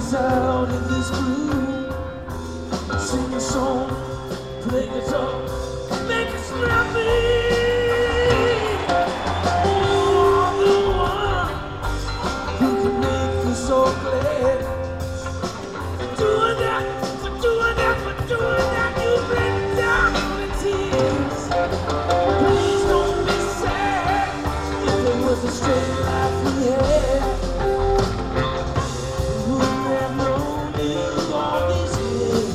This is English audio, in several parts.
out in this groove. Sing a song, play guitar, make it snappy. Oh, the one who can make us all glad. For doing that, for doing that, for doing that, you bring it down the tears. Please don't be sad if it was a straight life we had. We wouldn't have known you all these years.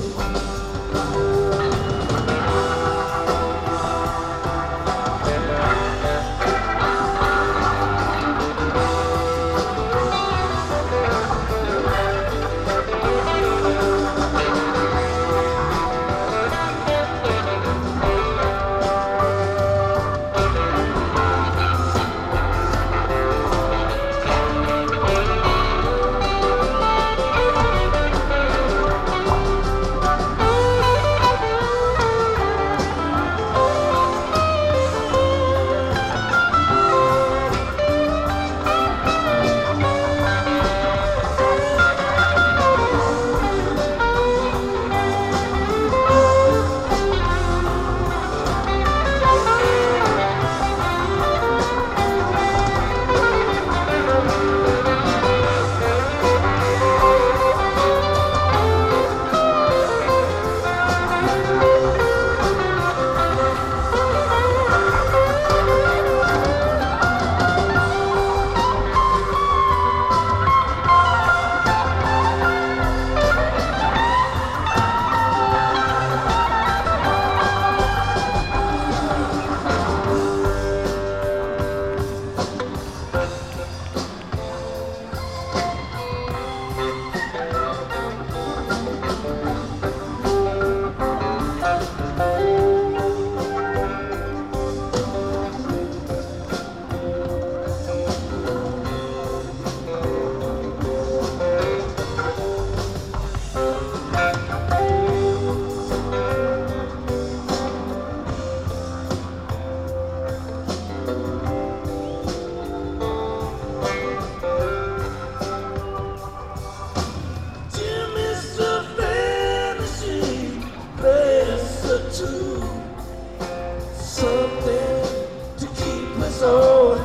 Something to keep us all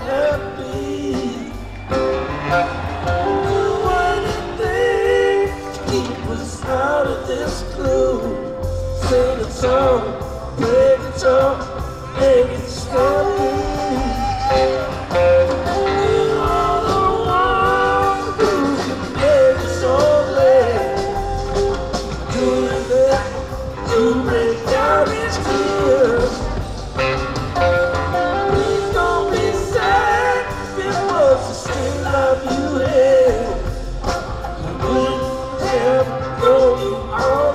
happy. Do anything to keep us out of this gloom. Sing a song, play guitar, make it snappy. You are the one who can make us all glad. Doing that, you break down these tears. Please don't be sad if it was a straight life you had. You wouldn't have known you all